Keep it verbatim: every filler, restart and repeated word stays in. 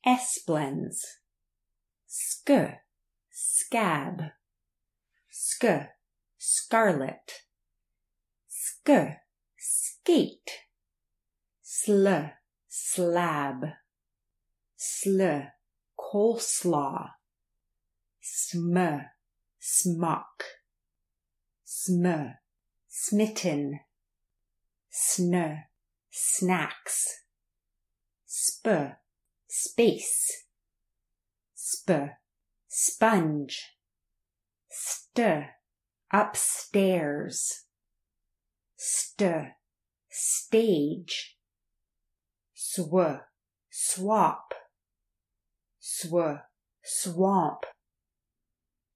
S blends. Sk, scab. Sk, scarlet. Sk, skate. Sl, slab. Sl, coleslaw. Sm, smock. Sm, smitten. Sn, snacks. Sp, space. Sp, sponge. St, upstairs. St, stage. Sw, swap. Sw, swamp.